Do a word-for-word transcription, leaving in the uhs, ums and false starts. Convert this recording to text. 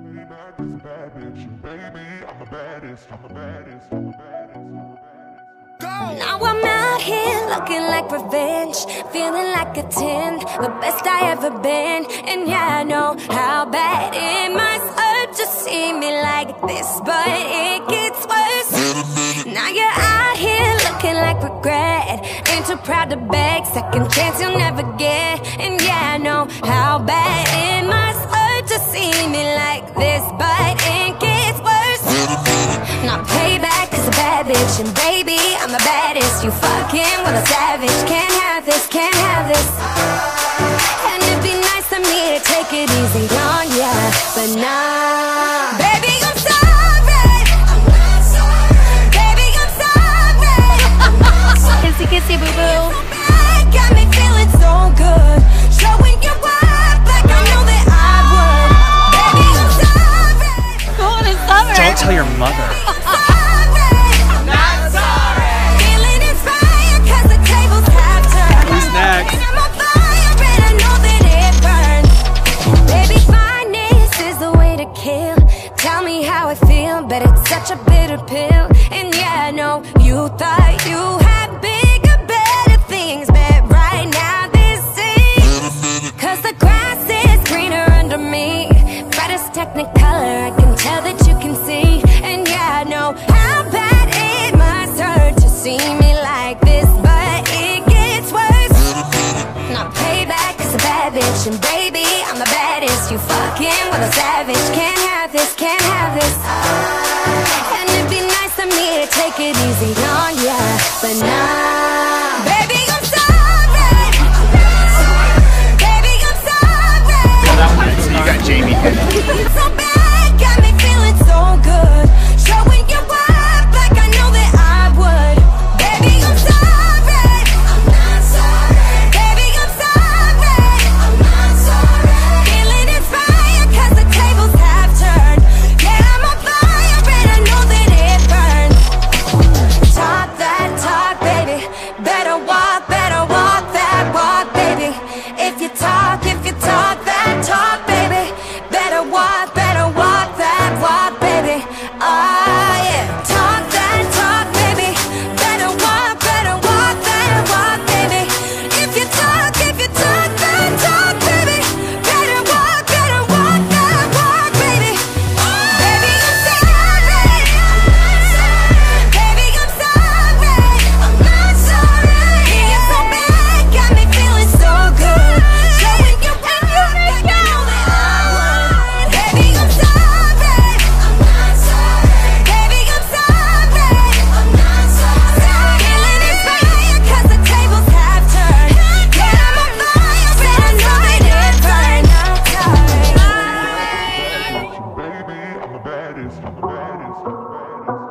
Maybach is a bad bitch, baby, I'm the baddest, I'm the baddest, I'm the baddest, I'm the baddest. Go! Now I'm out here looking like revenge, feeling like a ten, the best I ever been. And yeah, I know how bad it must hurt to see me like this, but it gets worse. Now you're out here looking like regret, ain't too proud to beg, second chance you'll never get. And yeah, I know how bad it must hurt to see me like this, but it gets worse. Now payback is a bad bitch, and baby, I'm the baddest. You fucking with a savage, can't have this, can't have this. And it'd be nice of me to take it easy on ya, but nah. Baby, I'm sorry, I'm not sorry. Baby, I'm sorry, I'm not sorry. Kissy kissy boo boo. So bad, got me feeling so good, showing you up like I know that I would. Baby, I'm sorry. Going in summer. Don't tell your mother. I'm not sorry. Feeling inspired 'cause the tables have turned. Who's next? And I'm on fire and I know that it burns. Baby, fineness is the way to kill. Tell me how I feel, but it's such a bitter pill. And yeah, I know you thought you had bigger, better things, but right now this is 'cause the grass is greener under me. Brightest technicolor, I can tell that you can see. And yeah, I know how bad it must hurt to see me like this, but it gets worse. Now payback is a bad bitch, and baby, I'm the baddest. You fucking with a savage, can't have this, can't have this. And it'd be nice of me to take it easy on ya, but nah. Baby, I'm sorry. Baby, I'm sorry. You got Jamie. So bad, got me feeling so good, showing you up like I know that I would. Baby, I'm sorry, I'm not sorry. Baby, I'm sorry, I'm not sorry. Feeling inspired 'cause the tables have turned. Yeah, I'm on fire and I know that it burns. Talk that talk, baby, better walk, better walk that walk, baby. If you talk, if you talk that talk, baby, better walk, better walk that walk, baby. Ah, yeah. Talk that talk, baby. Better walk, better walk that walk, baby. If you talk, if you talk that talk, baby, better walk, better walk that walk, baby. Baby, I'm sorry. Baby, I'm sorry. I'm not sorry. It's so bad, got me feeling so good, showing you up like I know that I would. Baby, I'm sorry. I'm not sorry. Baby, I'm sorry. I'm not sorry. Feeling inspired 'cause the tables have turned. Yeah, I'm on fire and I know that it burns. Baby, I'm the baddest, I'm the baddest, I'm the baddest.